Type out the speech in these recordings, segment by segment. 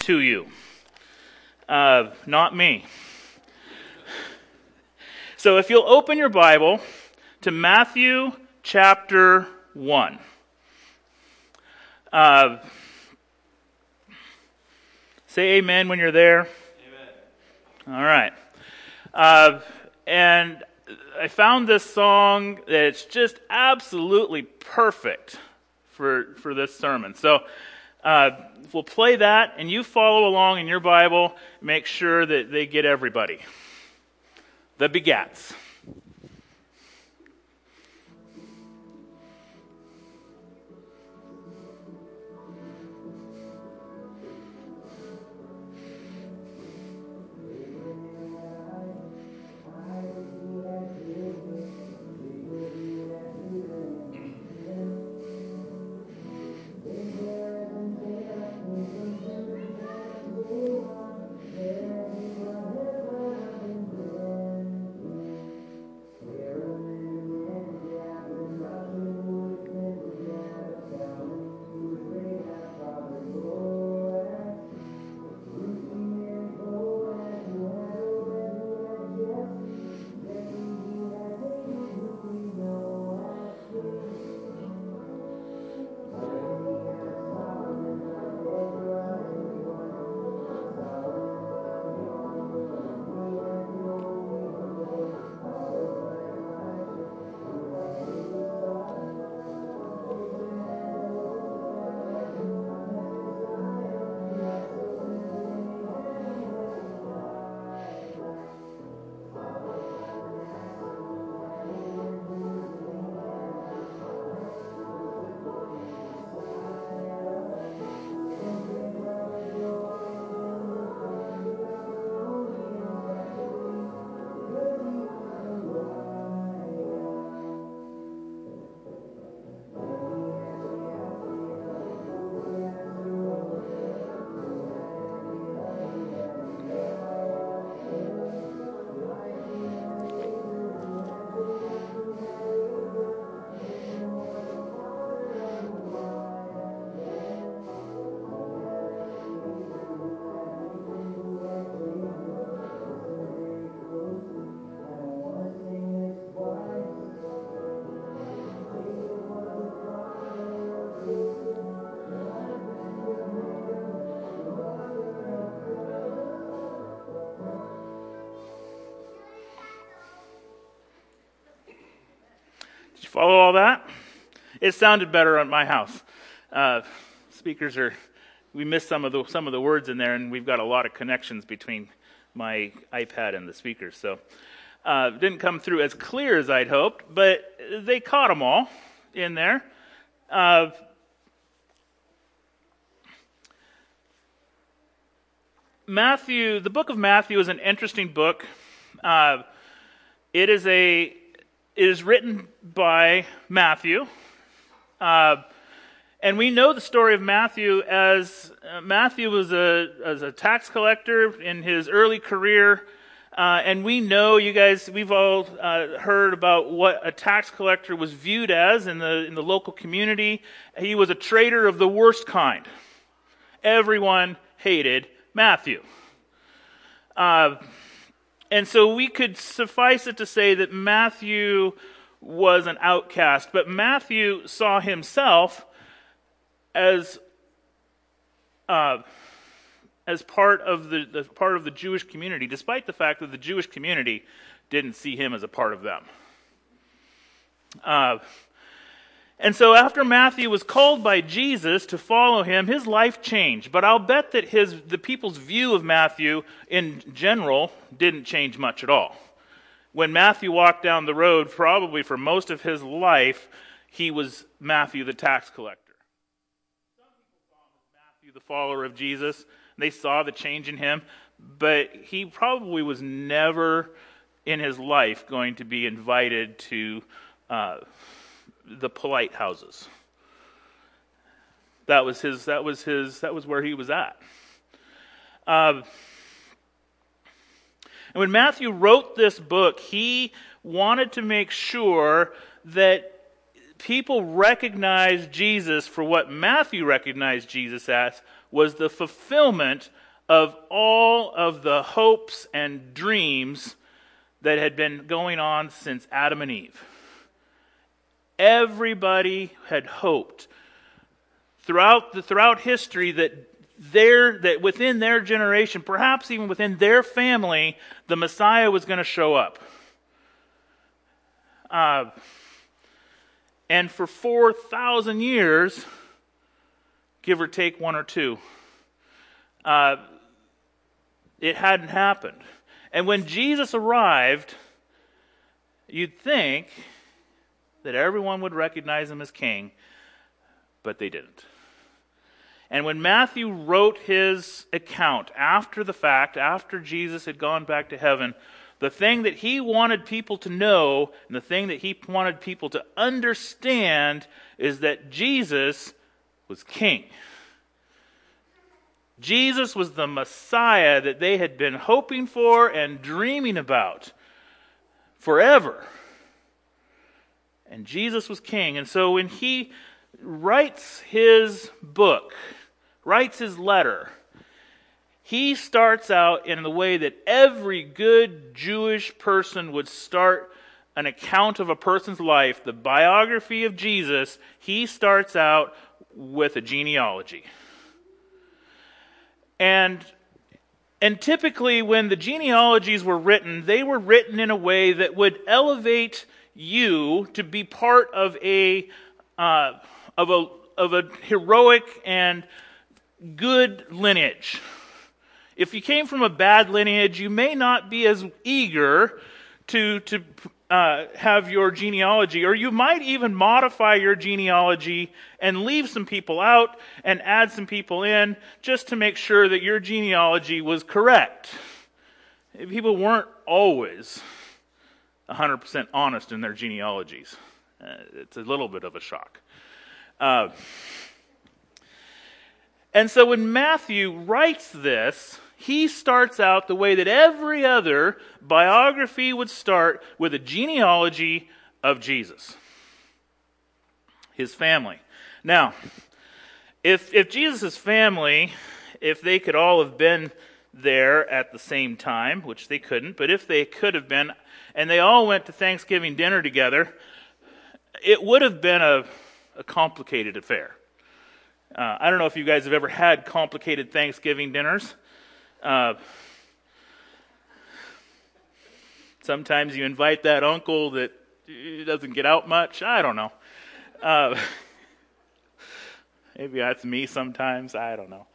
to you. Not me. So if you'll open your Bible to Matthew chapter 1. Say amen when you're there. Amen. All right. And I found this song that's just absolutely perfect for this sermon. So we'll play that, and you follow along in your Bible. Make sure that they get everybody. The Begats. Did you follow all that? It sounded better at my house. Speakers we missed some of the words in there, and we've got a lot of connections between my iPad and the speakers. So it didn't come through as clear as I'd hoped, but they caught them all in there. Matthew, the book of Matthew is an interesting book. It is written by Matthew, and we know the story of Matthew as Matthew was a tax collector in his early career, and we know, you guys, we've all heard about what a tax collector was viewed as in the local community. He was a traitor of the worst kind. Everyone hated Matthew. And so we could suffice it to say that Matthew was an outcast, but Matthew saw himself as part of the Jewish community, despite the fact that the Jewish community didn't see him as a part of them. And so after Matthew was called by Jesus to follow him, his life changed. But I'll bet that the people's view of Matthew in general didn't change much at all. When Matthew walked down the road, probably for most of his life, he was Matthew the tax collector. Some people saw him as Matthew the follower of Jesus. They saw the change in him, but he probably was never in his life going to be invited to the polite houses. That was where he was at. And when Matthew wrote this book, he wanted to make sure that people recognized Jesus for what Matthew recognized Jesus as, was the fulfillment of all of the hopes and dreams that had been going on since Adam and Eve. Everybody had hoped throughout history that within their generation, perhaps even within their family, the Messiah was going to show up. And for 4,000 years, give or take one or two, it hadn't happened. And when Jesus arrived, you'd think that everyone would recognize him as king, but they didn't. And when Matthew wrote his account after the fact, after Jesus had gone back to heaven, the thing that he wanted people to know and the thing that he wanted people to understand is that Jesus was king. Jesus was the Messiah that they had been hoping for and dreaming about forever. And Jesus was king. And so when he writes his book, writes his letter, he starts out in the way that every good Jewish person would start an account of a person's life, the biography of Jesus. He starts out with a genealogy. And typically when the genealogies were written, they were written in a way that would elevate you to be part of a heroic and good lineage. If you came from a bad lineage, you may not be as eager to have your genealogy, or you might even modify your genealogy and leave some people out and add some people in just to make sure that your genealogy was correct. People weren't always 100% honest in their genealogies. It's a little bit of a shock. And so when Matthew writes this, he starts out the way that every other biography would start, with a genealogy of Jesus, his family. Now, if Jesus' family, if they could all have been there at the same time, which they couldn't, but if they could have been, and they all went to Thanksgiving dinner together, it would have been a complicated affair. I don't know if you guys have ever had complicated Thanksgiving dinners. Sometimes you invite that uncle that doesn't get out much. I don't know. Maybe that's me sometimes. I don't know.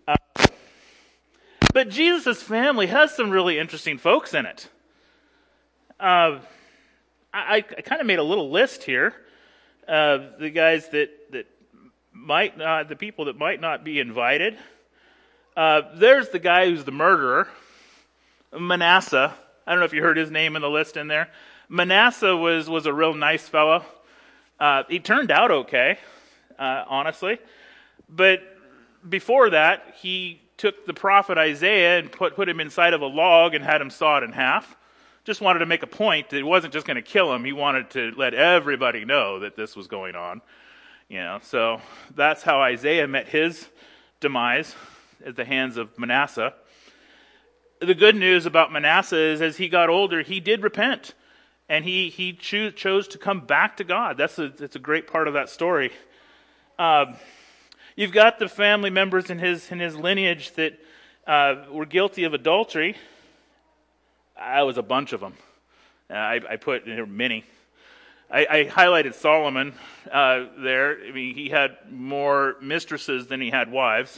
But Jesus' family has some really interesting folks in it. I kind of made a little list here of the guys that might not, the people that might not be invited. There's the guy who's the murderer, Manasseh. I don't know if you heard his name in the list in there. Manasseh was a real nice fellow. He turned out okay, honestly. But before that, he took the prophet Isaiah and put him inside of a log and had him sawed in half. Just wanted to make a point that it wasn't just going to kill him. He wanted to let everybody know that this was going on. So that's how Isaiah met his demise, at the hands of Manasseh. The good news about Manasseh is, as he got older, he did repent, and he chose to come back to God. That's a great part of that story. You've got the family members in his lineage that were guilty of adultery. I was a bunch of them. I put many. I highlighted Solomon there. I mean, he had more mistresses than he had wives.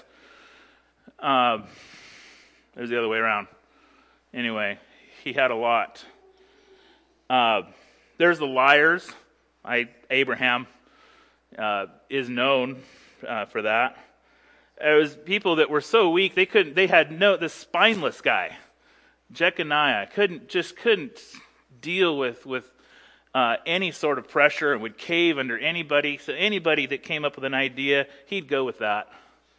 There's the other way around. Anyway, he had a lot. There's the liars. Abraham is known for that. It was people that were so weak they had the spineless guy, Jeconiah, couldn't deal with any sort of pressure and would cave under anybody. So anybody that came up with an idea, he'd go with that.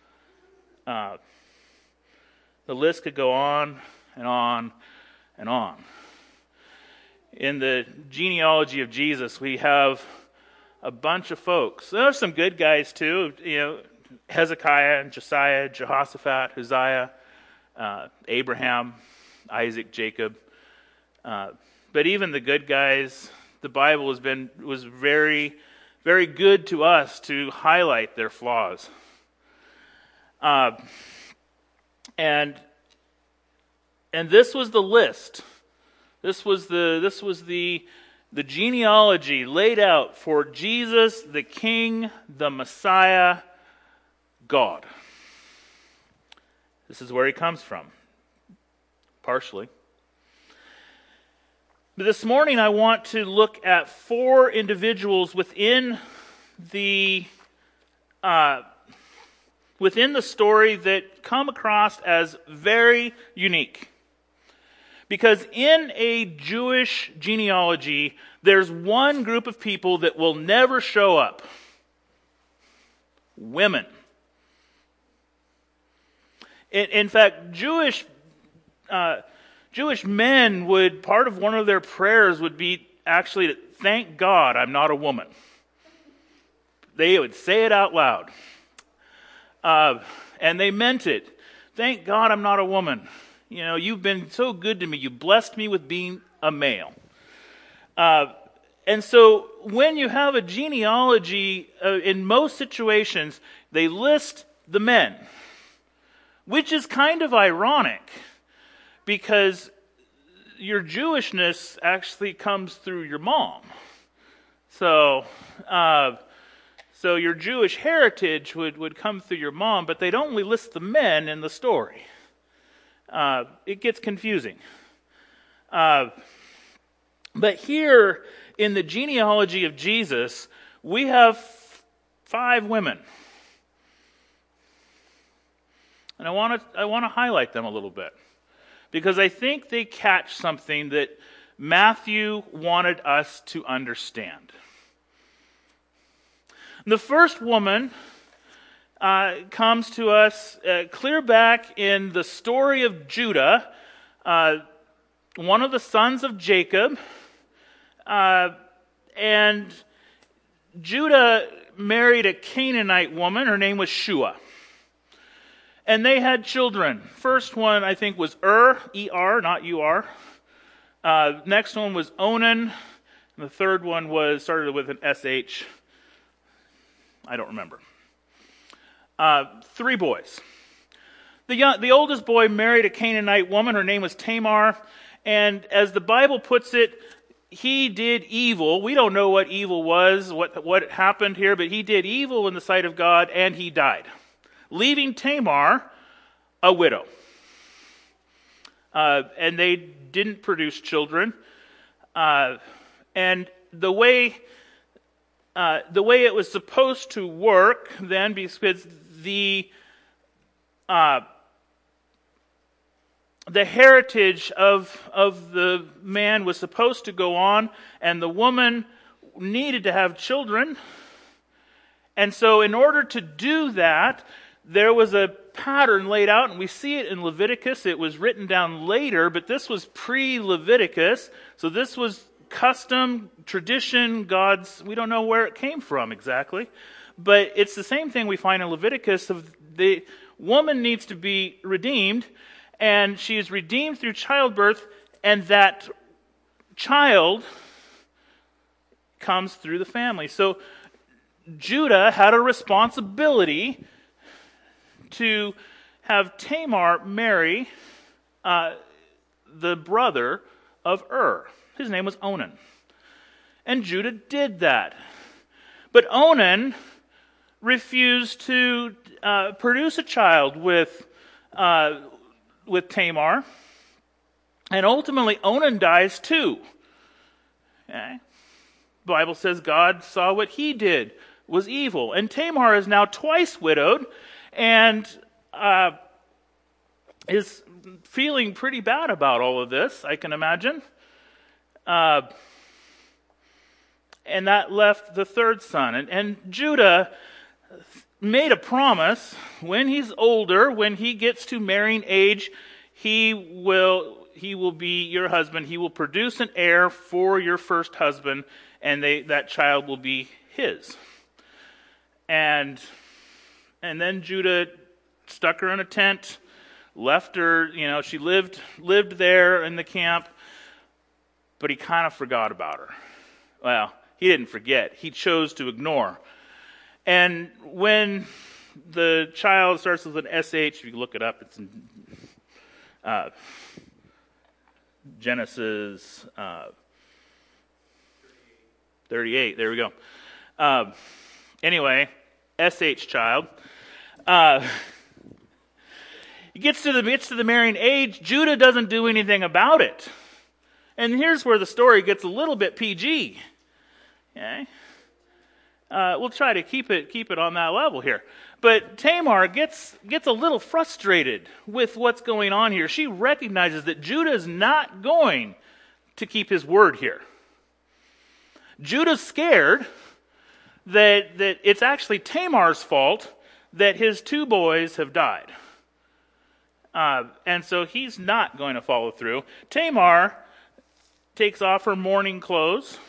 The list could go on and on and on. In the genealogy of Jesus, we have a bunch of folks. There are some good guys too. Hezekiah and Josiah, Jehoshaphat, Uzziah, Abraham, Isaac, Jacob. But even the good guys, the Bible was very, very good to us to highlight their flaws. And this was the list. This was the genealogy laid out for Jesus, the King, the Messiah, God. This is where he comes from, partially. But this morning I want to look at 4 individuals within the story that come across as very unique. Because in a Jewish genealogy, there's one group of people that will never show up. Women. In fact, Jewish men would, part of one of their prayers would be actually to thank God I'm not a woman. They would say it out loud. And they meant it. Thank God I'm not a woman. You know, you've been so good to me. You blessed me with being a male. And so when you have a genealogy, in most situations, they list the men. Which is kind of ironic, because your Jewishness actually comes through your mom. So your Jewish heritage would come through your mom, but they'd only list the men in the story. It gets confusing. But here in the genealogy of Jesus, we have 5 women. And I want to highlight them a little bit, because I think they catch something that Matthew wanted us to understand. The first woman comes to us clear back in the story of Judah, one of the sons of Jacob. And Judah married a Canaanite woman. Her name was Shua. And they had children. First one, I think, was E-R, not U-R. Next one was Onan. And the third one started with an S-H. I don't remember. 3 boys. The oldest boy married a Canaanite woman. Her name was Tamar. And as the Bible puts it, he did evil. We don't know what evil was, what happened here, but he did evil in the sight of God, and he died, leaving Tamar a widow. And they didn't produce children. And the way it was supposed to work then, because the heritage of the man was supposed to go on, and the woman needed to have children. And so in order to do that, there was a pattern laid out, and we see it in Leviticus. It was written down later, but this was pre-Leviticus. So this was custom, tradition, we don't know where it came from exactly. But it's the same thing we find in Leviticus. Of the woman needs to be redeemed, and she is redeemed through childbirth, and that child comes through the family. So Judah had a responsibility to have Tamar marry the brother of His name was Onan. And Judah did that. But Onan refused to produce a child with Tamar. And ultimately Onan dies too. Okay? The Bible says God saw what he did was evil. And Tamar is now twice widowed and is feeling pretty bad about all of this, I can imagine. And that left the third son. And Judah made a promise, when he's older, when he gets to marrying age, he will be your husband. He will produce an heir for your first husband, and that child will be his. And And then Judah stuck her in a tent, left her, she lived there in the camp, but he kind of forgot about her. Well, he didn't forget. He chose to ignore. And when the child starts with an SH, if you look it up, it's in Genesis 38. There we go. Anyway, SH child. He gets to the marrying age. Judah doesn't do anything about it. And here's where the story gets a little bit PG. Okay? We'll try to keep it on that level here. But Tamar gets a little frustrated with what's going on here. She recognizes that Judah is not going to keep his word here. Judah's scared that it's actually Tamar's fault that his 2 boys have died. And so he's not going to follow through. Tamar takes off her mourning clothes,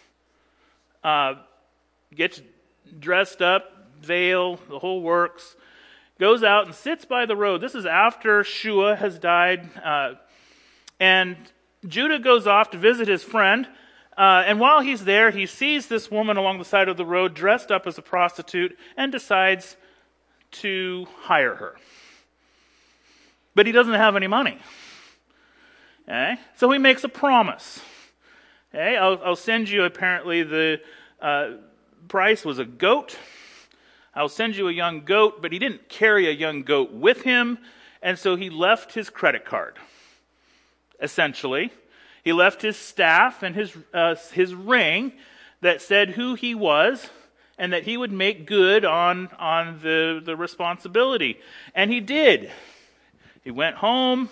gets dressed up, veil, the whole works, goes out and sits by the road. This is after Shua has died. And Judah goes off to visit his friend. And while he's there, he sees this woman along the side of the road dressed up as a prostitute and decides to hire her. But he doesn't have any money. Okay? So he makes a promise. Okay? I'll send you, apparently the price was a goat. I'll send you a young goat, but he didn't carry a young goat with him, and so he left his credit card, essentially. He left his staff and his ring that said who he was and that he would make good on the responsibility. And he did. He went home.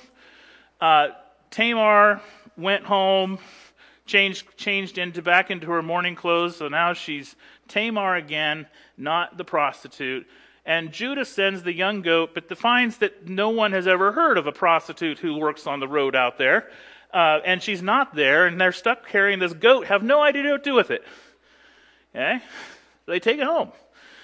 Tamar went home, changed back into her mourning clothes, so now she's Tamar again, not the prostitute. And Judah sends the young goat, but finds that no one has ever heard of a prostitute who works on the road out there. And she's not there, and they're stuck carrying this goat, have no idea what to do with it. Okay? So they take it home.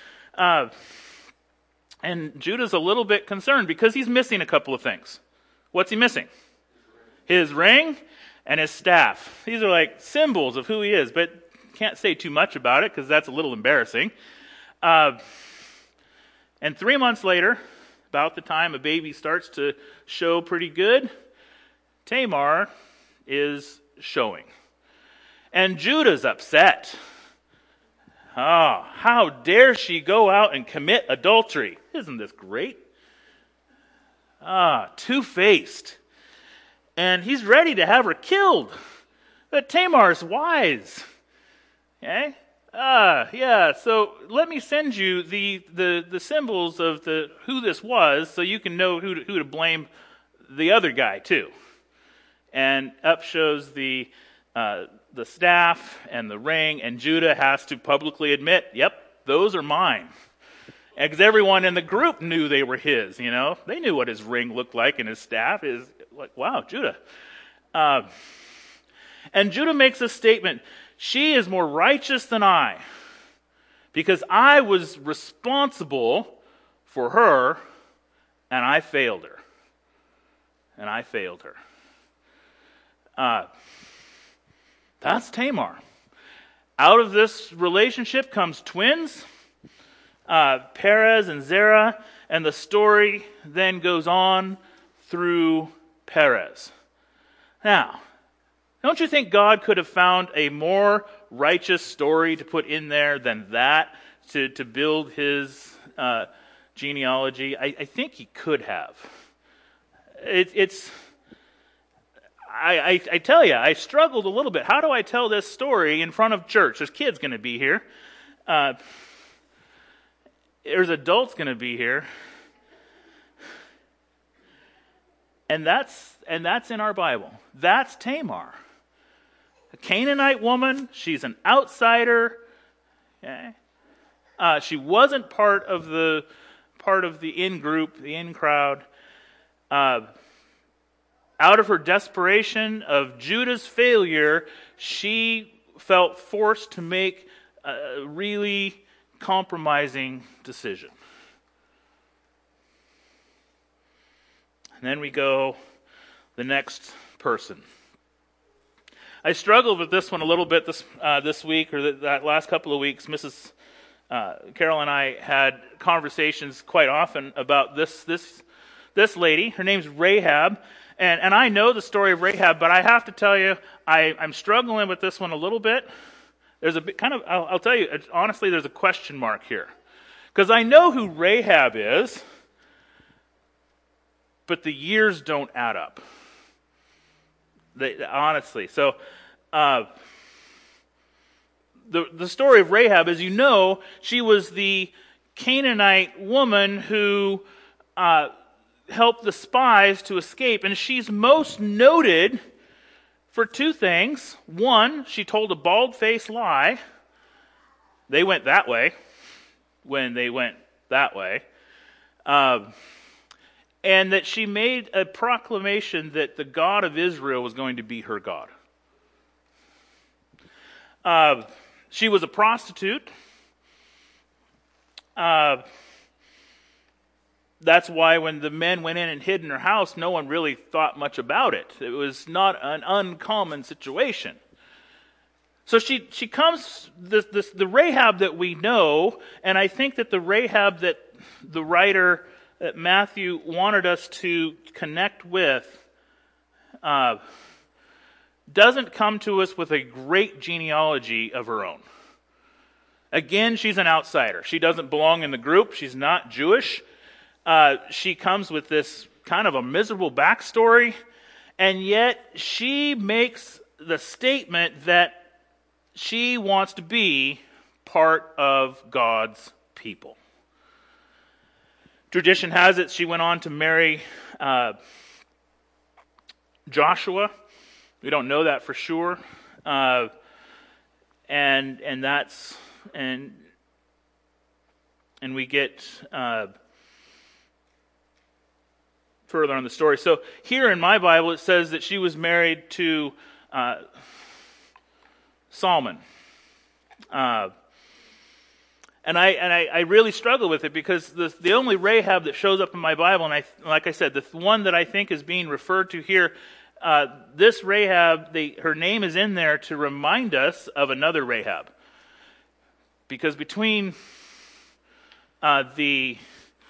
And Judah's a little bit concerned because he's missing a couple of things. What's he missing? His ring and his staff. These are like symbols of who he is, but can't say too much about it because that's a little embarrassing. And 3 months later, about the time a baby starts to show pretty good, Tamar is showing. And Judah's upset. Oh, how dare she go out and commit adultery? Isn't this great? Two-faced. And he's ready to have her killed. But Tamar's wise. Okay? So let me send you the symbols of who this was so you can know who to blame the other guy too. And up shows the staff and the ring, and Judah has to publicly admit, yep, those are mine. Because everyone in the group knew they were his, They knew what his ring looked like and his staff is like, wow, Judah. And Judah makes a statement, she is more righteous than I, because I was responsible for her, and I failed her. That's Tamar. Out of this relationship comes twins, Perez and Zerah, and the story then goes on through Perez. Now, don't you think God could have found a more righteous story to put in there than that to build his genealogy? I think he could have. I tell you, I struggled a little bit. How do I tell this story in front of church? There's kids going to be here. There's adults going to be here. And that's in our Bible. That's Tamar. A Canaanite woman. She's an outsider. Okay? She wasn't part of the in group, the in crowd. Out of her desperation of Judah's failure, she felt forced to make a really compromising decision. And then we go the next person. I struggled with this one a little bit this week, or that last couple of weeks. Mrs. Carol and I had conversations quite often about this lady. Her name's Rahab, and I know the story of Rahab, but I have to tell you, I'm struggling with this one a little bit. There's a bit I'll tell you, honestly, there's a question mark here. Because I know who Rahab is, but the years don't add up. Honestly. So, the story of Rahab, as you know, she was the Canaanite woman who helped the spies to escape. And she's most noted for two things. One, she told a bald-faced lie. They went that way when they went that way. And that she made a proclamation that the God of Israel was going to be her God. She was a prostitute. That's why when the men went in and hid in her house, no one really thought much about it. It was not an uncommon situation. So she comes, the Rahab that we know, and I think that the Rahab that the writer, that Matthew wanted us to connect with, doesn't come to us with a great genealogy of her own. Again, she's an outsider. She doesn't belong in the group. She's not Jewish. She comes with this kind of a miserable backstory, and yet she makes the statement that she wants to be part of God's people. Tradition has it she went on to marry Joshua. We don't know that for sure, and we get further on the story. So here in my Bible it says that she was married to Solomon. And I really struggle with it because the only Rahab that shows up in my Bible, and like I said, the one that I think is being referred to here, this Rahab, her name is in there to remind us of another Rahab. Because between the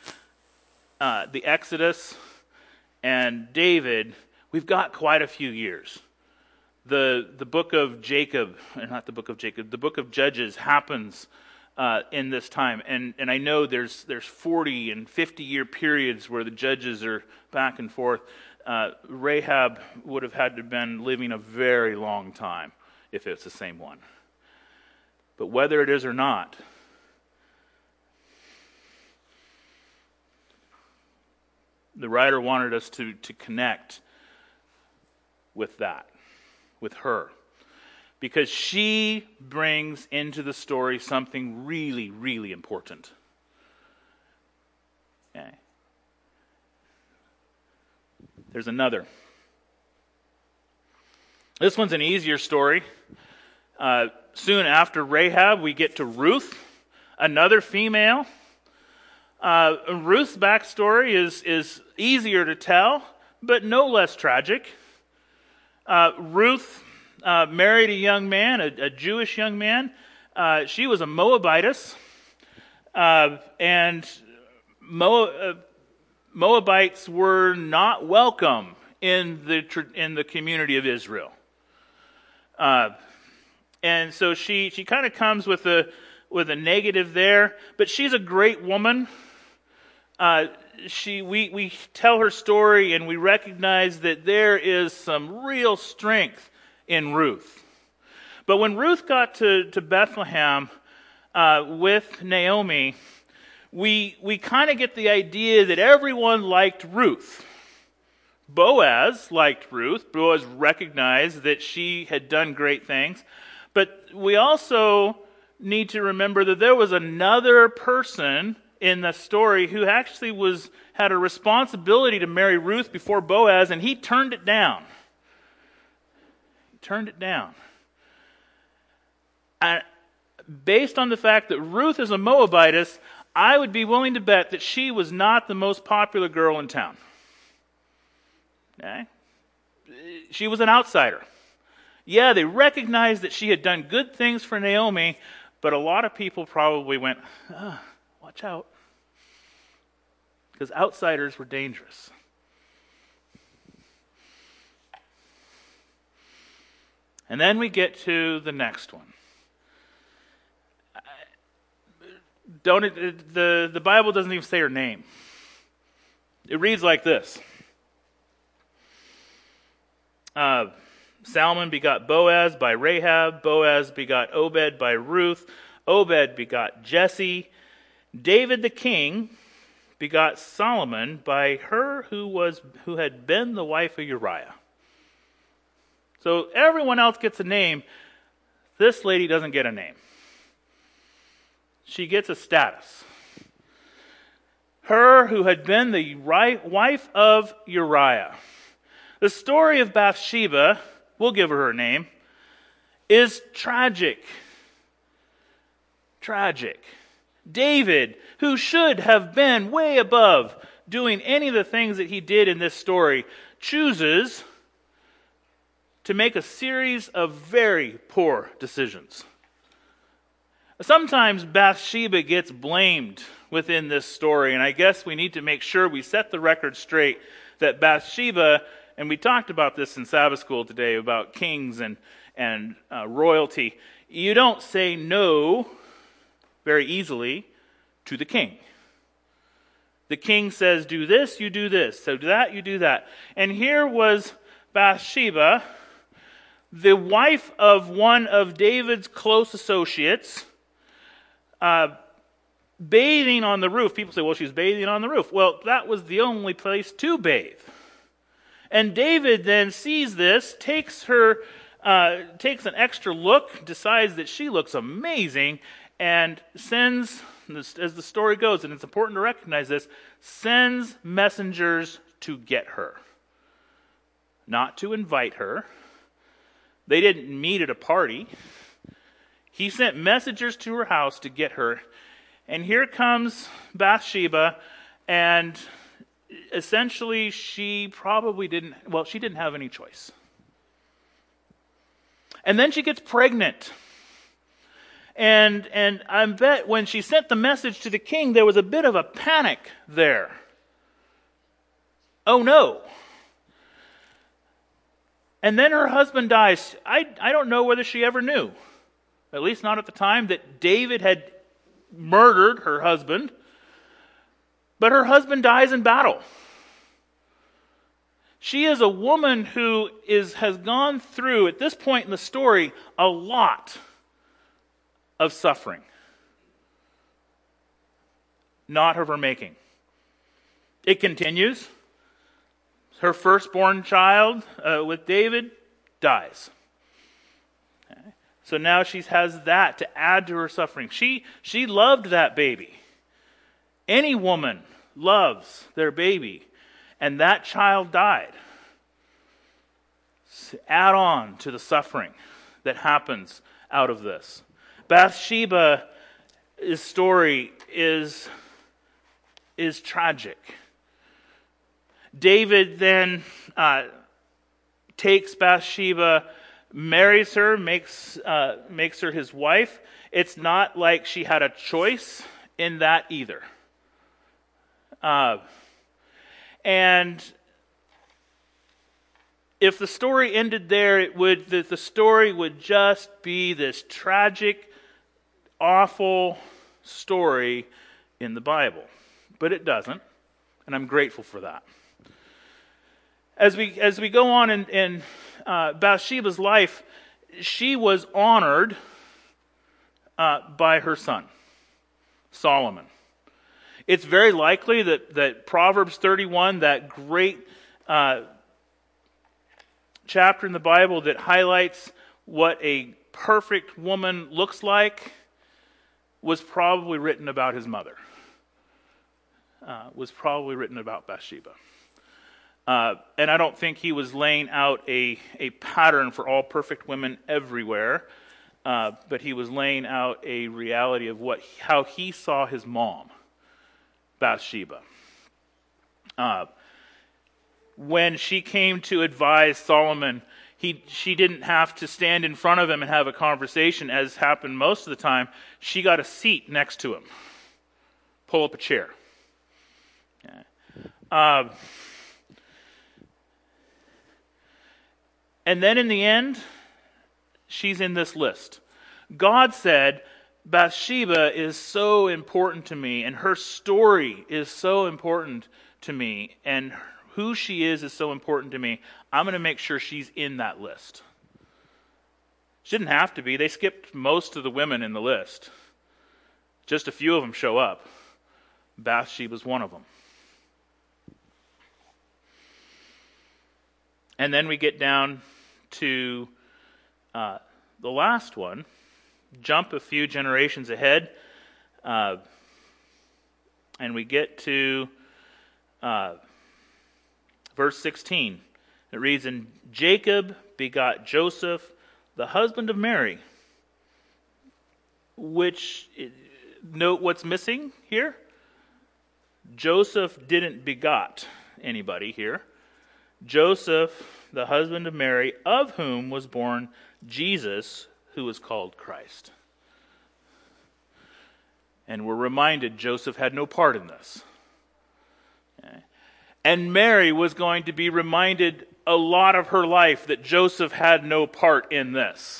Exodus and David, we've got quite a few years. The book of the book of Judges happens in this time, and I know there's 40 and 50 year periods where the judges are back and forth. Rahab would have had to have been living a very long time if it's the same one. But whether it is or not, the writer wanted us to connect with that, with her. Because she brings into the story something really, really important. Okay. There's another. This one's an easier story. Soon after Rahab, we get to Ruth, another female. Ruth's backstory is easier to tell, but no less tragic. Ruth married a young man, a Jewish young man. She was a Moabitess, and Moabites were not welcome in the community of Israel. And so she kind of comes with a negative there, but she's a great woman. We tell her story and we recognize that there is some real strength in Ruth. But when Ruth got to Bethlehem with Naomi, we kind of get the idea that everyone liked Ruth. Boaz liked Ruth. Boaz recognized that she had done great things. But we also need to remember that there was another person in the story who actually had a responsibility to marry Ruth before Boaz, and he turned it down. He turned it down. And based on the fact that Ruth is a Moabitess, I would be willing to bet that she was not the most popular girl in town. Okay? She was an outsider. Yeah, they recognized that she had done good things for Naomi, but a lot of people probably went, watch out. Because outsiders were dangerous. And then we get to the next one. The Bible doesn't even say her name. It reads like this. Salmon begot Boaz by Rahab. Boaz begot Obed by Ruth. Obed begot Jesse. David the king begot Solomon by her who had been the wife of Uriah. So everyone else gets a name. This lady doesn't get a name. She gets a status. Her who had been the wife of Uriah. The story of Bathsheba, we'll give her name, is tragic. Tragic. David, who should have been way above doing any of the things that he did in this story, chooses to make a series of very poor decisions. Sometimes Bathsheba gets blamed within this story, and I guess we need to make sure we set the record straight that Bathsheba, and we talked about this in Sabbath school today about kings and royalty, you don't say no very easily to the king. The king says, do this, you do this. So do that, you do that. And here was Bathsheba, the wife of one of David's close associates, bathing on the roof. People say, well, she's bathing on the roof. Well, that was the only place to bathe. And David then sees this, takes an extra look, decides that she looks amazing, and sends, as the story goes, and it's important to recognize this, sends messengers to get her. Not to invite her. They didn't meet at a party. He sent messengers to her house to get her. And here comes Bathsheba, and essentially she didn't have any choice. And then she gets pregnant. And I bet when she sent the message to the king, there was a bit of a panic there. Oh no. And then her husband dies. I don't know whether she ever knew, at least not at the time, that David had murdered her husband. But her husband dies in battle. She is a woman who has gone through, at this point in the story, a lot of suffering. Not of her making. It continues. Her firstborn child with David dies. Okay. So now she has that to add to her suffering. She loved that baby. Any woman loves their baby. And that child died. So add on to the suffering that happens out of this. Bathsheba's story is tragic. David then takes Bathsheba, marries her, makes her his wife. It's not like she had a choice in that either. And if the story ended there, the story would just be this tragic, awful story in the Bible. But it doesn't, and I'm grateful for that. As we go on in Bathsheba's life, she was honored by her son, Solomon. It's very likely that Proverbs 31, that great chapter in the Bible that highlights what a perfect woman looks like, was probably written about his mother. Was probably written about Bathsheba. And I don't think he was laying out a pattern for all perfect women everywhere, but he was laying out a reality of how he saw his mom, Bathsheba. when she came to advise Solomon, she didn't have to stand in front of him and have a conversation, as happened most of the time. She got a seat next to him. Pull up a chair. And then in the end, she's in this list. God said, Bathsheba is so important to me, and her story is so important to me, and who she is so important to me. I'm going to make sure she's in that list. She didn't have to be. They skipped most of the women in the list. Just a few of them show up. Bathsheba's one of them. And then we get down to the last one. Jump a few generations ahead. And we get to verse 16. It reads, "And Jacob begot Joseph, the husband of Mary." Which, note what's missing here. Joseph didn't begot anybody here. Joseph, the husband of Mary, of whom was born Jesus, who was called Christ. And we're reminded Joseph had no part in this. Okay. And Mary was going to be reminded a lot of her life that Joseph had no part in this.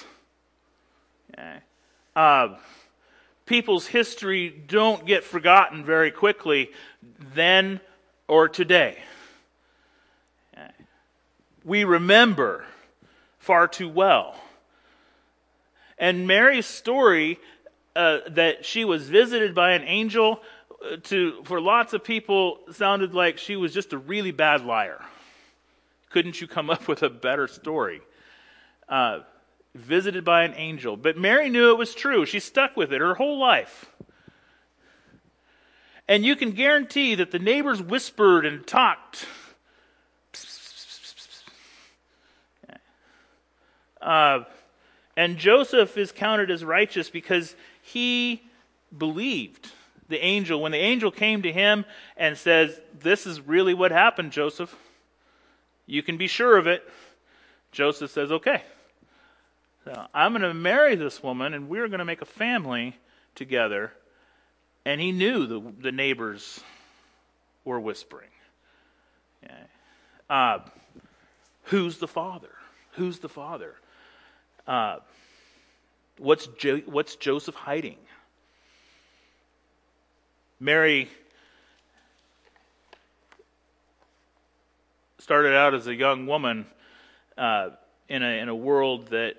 Okay. People's history don't get forgotten very quickly then or today. Okay. We remember far too well. And Mary's story, that she was visited by an angel, for lots of people sounded like she was just a really bad liar. Couldn't you come up with a better story? Visited by an angel. But Mary knew it was true. She stuck with it her whole life. And you can guarantee that the neighbors whispered and talked. And Joseph is counted as righteous because he believed the angel. When the angel came to him and says, "This is really what happened, Joseph. You can be sure of it." Joseph says, "Okay. So I'm going to marry this woman and we're going to make a family together." And he knew the neighbors were whispering. Okay. Who's the father? Who's the father? What's Joseph hiding? Mary started out as a young woman in a world that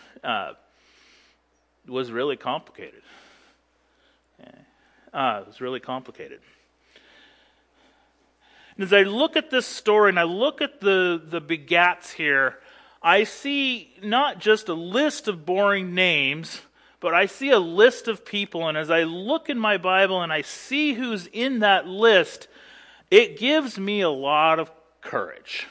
was really complicated. It was really complicated. And as I look at this story and I look at the begats here, I see not just a list of boring names, but I see a list of people. And as I look in my Bible and I see who's in that list, it gives me a lot of courage.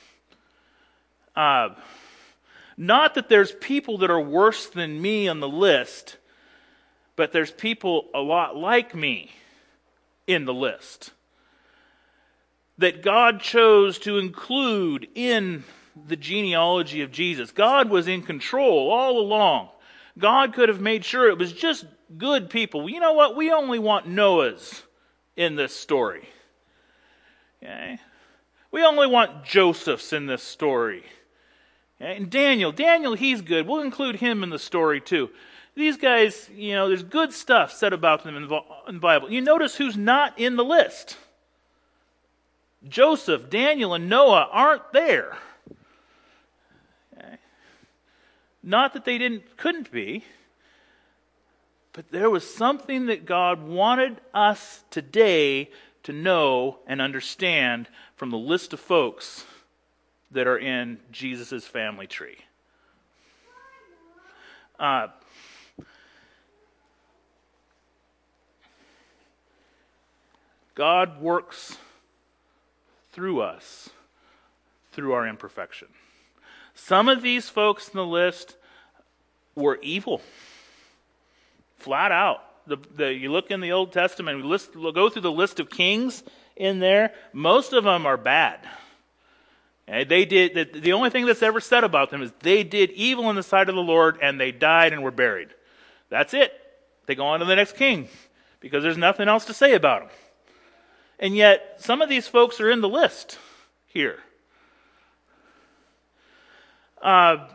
Not that there's people that are worse than me on the list, but there's people a lot like me in the list that God chose to include in the genealogy of Jesus. God was in control all along. God could have made sure it was just good people. You know what? We only want Noahs in this story. Okay? We only want Josephs in this story. Okay? And Daniel, he's good. We'll include him in the story too. These guys, there's good stuff said about them in the Bible. You notice who's not in the list. Joseph, Daniel, and Noah aren't there. Okay. Not that they couldn't be, but there was something that God wanted us today to know and understand from the list of folks that are in Jesus' family tree. God works through us, through our imperfection. Some of these folks in the list were evil. Flat out. You look in the Old Testament, we'll go through the list of kings in there. Most of them are bad. And they did. The only thing that's ever said about them is they did evil in the sight of the Lord, and they died and were buried. That's it. They go on to the next king because there's nothing else to say about them. And yet, some of these folks are in the list here. And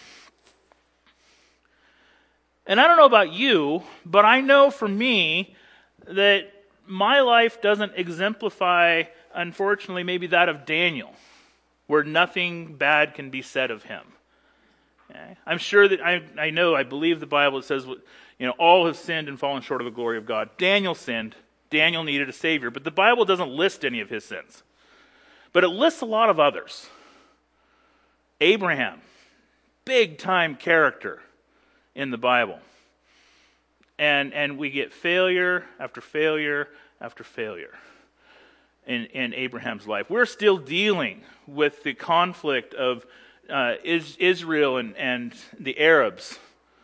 I don't know about you, but I know for me that my life doesn't exemplify, unfortunately, maybe that of Daniel, where nothing bad can be said of him. Okay? I'm sure that I believe the Bible says, all have sinned and fallen short of the glory of God. Daniel sinned. Daniel needed a Savior. But the Bible doesn't list any of his sins. But it lists a lot of others. Abraham, big-time character in the Bible. And we get failure after failure after failure in Abraham's life. We're still dealing with the conflict of Israel and the Arabs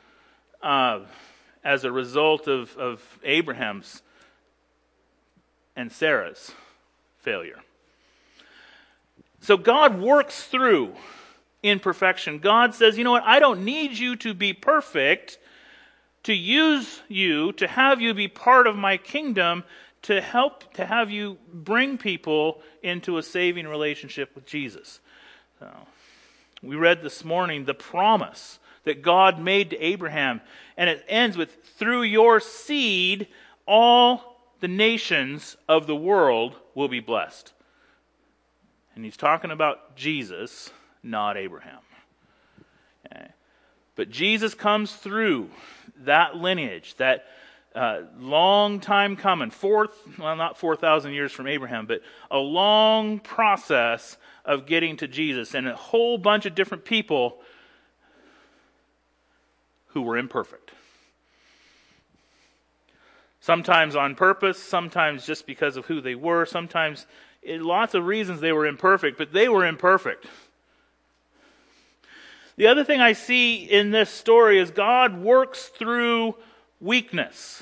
as a result of Abraham's and Sarah's failure. So God works through imperfection. God says, you know what, I don't need you to be perfect to use you, to have you be part of my kingdom, to help to have you bring people into a saving relationship with Jesus. So, we read this morning the promise that God made to Abraham, and it ends with, through your seed, all the nations of the world will be blessed. And he's talking about Jesus, not Abraham. Okay. But Jesus comes through that lineage, that long time coming, not 4,000 years from Abraham, but a long process of getting to Jesus, and a whole bunch of different people who were imperfect. Sometimes on purpose, sometimes just because of who they were, sometimes lots of reasons they were imperfect, but they were imperfect. The other thing I see in this story is God works through weakness.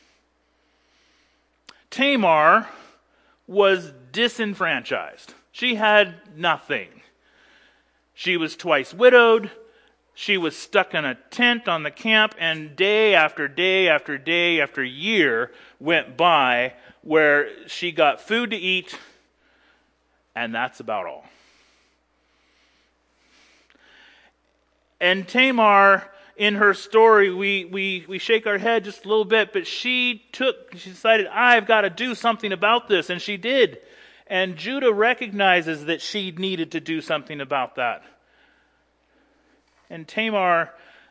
Tamar was disenfranchised. She had nothing. She was twice widowed. She was stuck in a tent on the camp, and day after day after day after year went by where she got food to eat, and that's about all. And Tamar, in her story, we shake our head just a little bit, but she decided, I've got to do something about this, and she did. And Judah recognizes that she needed to do something about that. And Tamar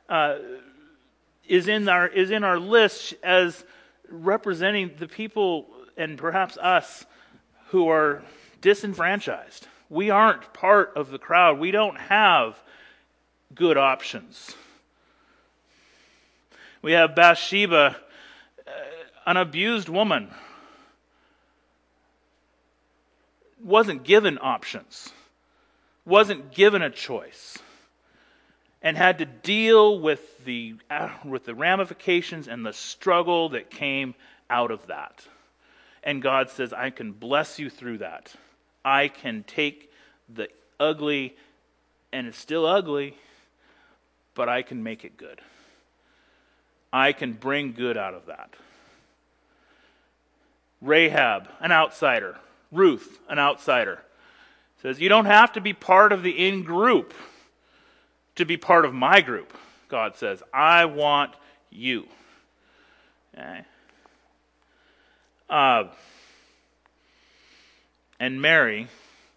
is in our list as representing the people, and perhaps us, who are disenfranchised. We aren't part of the crowd. We don't have good options. We have Bathsheba, an abused woman, wasn't given options, wasn't given a choice, and had to deal with the ramifications and the struggle that came out of that. And God says, I can bless you through that. I can take the ugly, and it's still ugly, but I can make it good. I can bring good out of that. Rahab, an outsider. Ruth, an outsider. Says, you don't have to be part of the in-group to be part of my group. God says, I want you. Okay. And Mary,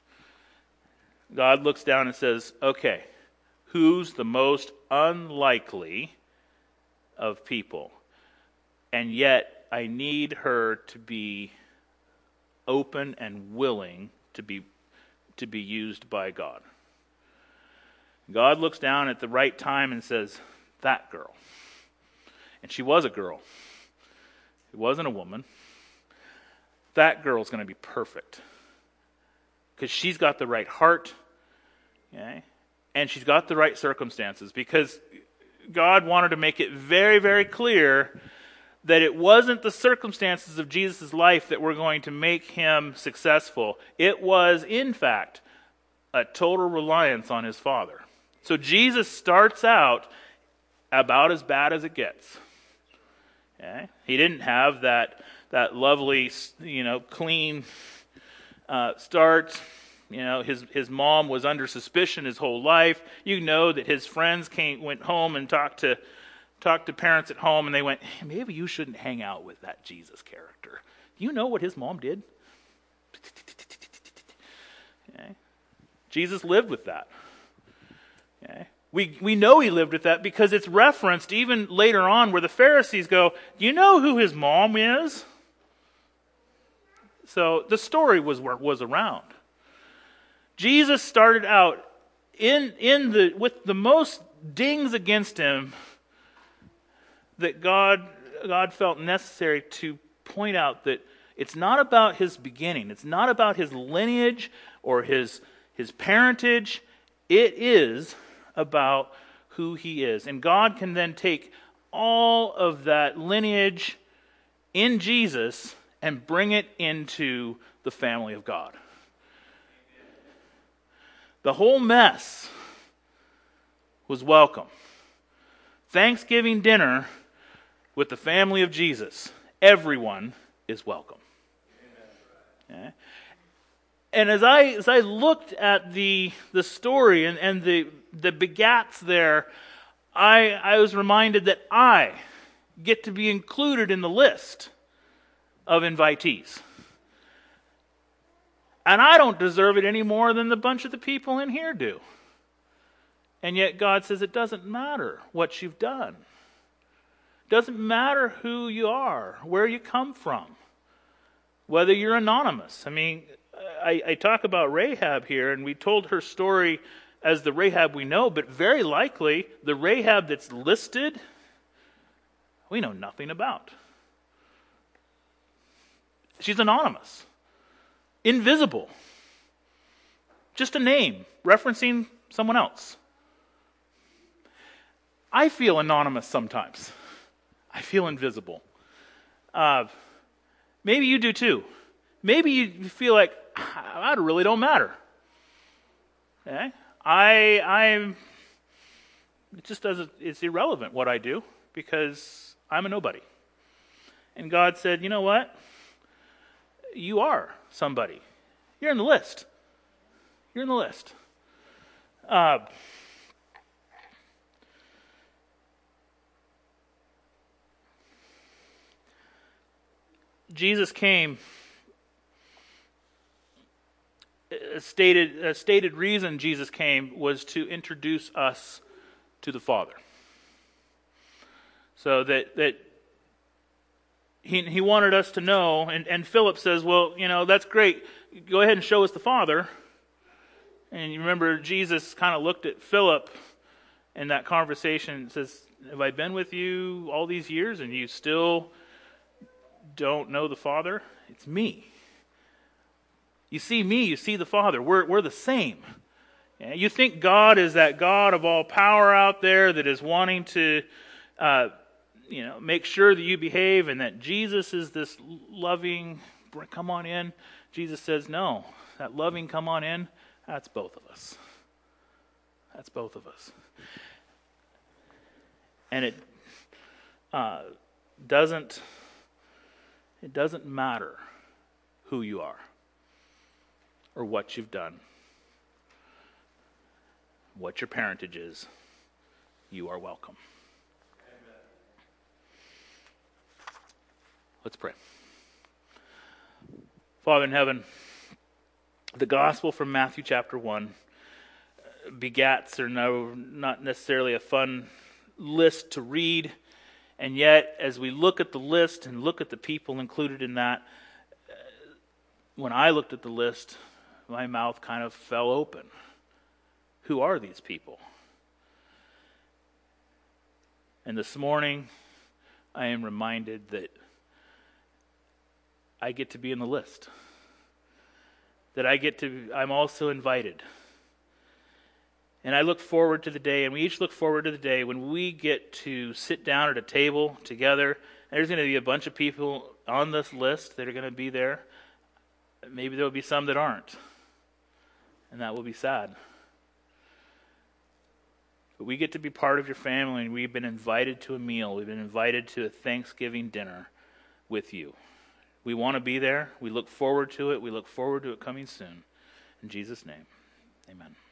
God looks down and says, okay, who's the most unlikely of people? And yet, I need her to be open and willing to be used by God. God looks down at the right time and says, that girl. And she was a girl. It wasn't a woman. That girl's going to be perfect. Because she's got the right heart. Okay? And she's got the right circumstances. Because God wanted to make it very, very clear that it wasn't the circumstances of Jesus' life that were going to make him successful. It was, in fact, a total reliance on his Father. So Jesus starts out about as bad as it gets. Okay? He didn't have that lovely, clean start. His mom was under suspicion his whole life. You know that his friends went home and talked to parents at home, and they went, hey, maybe you shouldn't hang out with that Jesus character. Do you know what his mom did? Okay. Jesus lived with that. Okay. We know he lived with that because it's referenced even later on where the Pharisees go, do you know who his mom is? So the story was around. Jesus started out with the most dings against him that God felt necessary to point out that it's not about his beginning. It's not about his lineage or his parentage. It is about who he is. And God can then take all of that lineage in Jesus and bring it into the family of God. The whole mess was welcome. Thanksgiving dinner with the family of Jesus. Everyone is welcome. Okay? And as I looked at the story and the begats there, I was reminded that I get to be included in the list of invitees. And I don't deserve it any more than the bunch of the people in here do. And yet God says it doesn't matter what you've done. It doesn't matter who you are, where you come from, whether you're anonymous. I mean, I talk about Rahab here, and we told her story as the Rahab we know, but very likely the Rahab that's listed, we know nothing about. She's anonymous, invisible, just a name referencing someone else. I feel anonymous sometimes. I feel invisible. Maybe you do too. Maybe you feel like, I really don't matter. Okay? It's irrelevant what I do because I'm a nobody. And God said, you know what? You are somebody. You're in the list. You're in the list. Jesus came. A stated reason Jesus came was to introduce us to the Father. So that he wanted us to know, and Philip says, well, that's great. Go ahead and show us the Father. And you remember Jesus kind of looked at Philip in that conversation and says, have I been with you all these years and you still don't know the Father? It's me. You see me, you see the Father. We're the same. Yeah, you think God is that God of all power out there that is wanting to make sure that you behave, and that Jesus is this loving, come on in. Jesus says, no, that loving, come on in, that's both of us. That's both of us. And it doesn't matter who you are or what you've done, what your parentage is. You are welcome. Amen. Let's pray. Father in heaven, the gospel from Matthew chapter 1 begats are not necessarily a fun list to read, and yet as we look at the list and look at the people included in that, when I looked at the list, my mouth kind of fell open. Who are these people? And this morning, I am reminded that I get to be in the list. That I'm also invited. And I look forward to the day, and we each look forward to the day when we get to sit down at a table together. And there's going to be a bunch of people on this list that are going to be there. Maybe there will be some that aren't. and that will be sad. But we get to be part of your family, and we've been invited to a meal. We've been invited to a Thanksgiving dinner with you. We want to be there. We look forward to it. We look forward to it coming soon. In Jesus' name, amen.